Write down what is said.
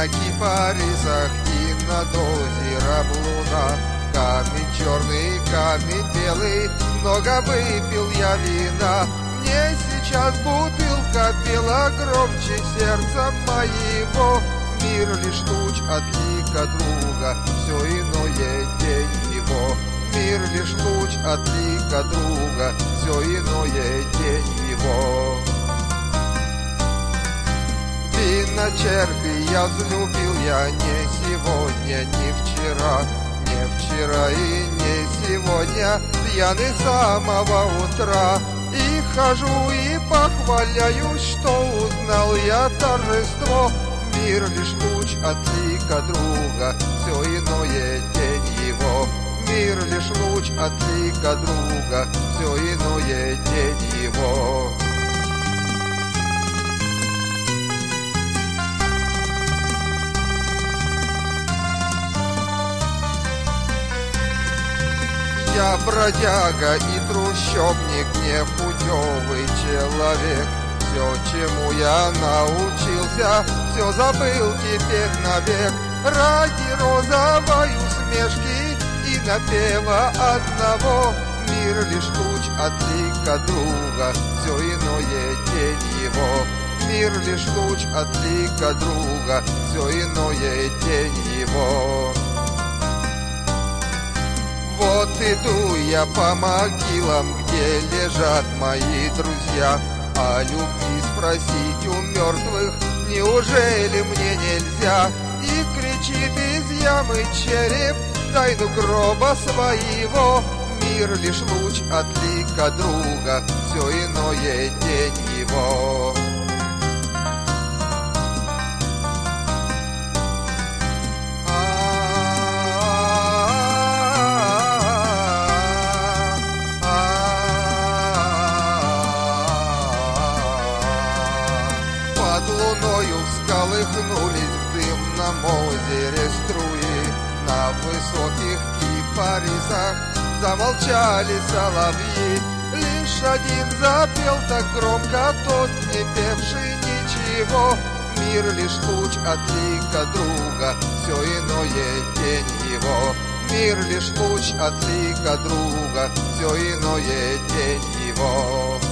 на кипарисах и над озером луна. Камень черный, камень белый, много выпил я вина. Мне сейчас бутылка пела громче сердца моего. Мир лишь луч от лика друга, все иное тень его. Мир лишь луч от лика друга, все иное тень его. Вина черпи я взлюбил я не сегодня, не вчера. Не вчера и не сегодня, пьяный с самого утра. И хожу и похваляюсь, что узнал я торжество. Мир лишь луч от лика друга, все иное тень его. Мир лишь луч от лика друга, все иное тень его. Я бродяга и трущобник, непутевый человек. Все, чему я научился, все забыл теперь навек. Ради розовой усмешки и напева одного. Мир лишь луч от лика друга, все иное тень его. Мир лишь луч от лика друга, все иное тень его. Вот иду я по могилам, где лежат мои друзья. О любви спросить у мертвых неужели мне нельзя? И кричит из ямы череп тайну гроба своего. Мир лишь луч от лика друга, все иное тень его. Под луною всколыхнулись в дымном озере струи. На высоких кипарисах замолчали соловьи. Лишь один запел так громко, тот не певший ничего. Мир лишь луч от лика друга, все иное тень его. Мир лишь луч от лика друга, все иное тень его.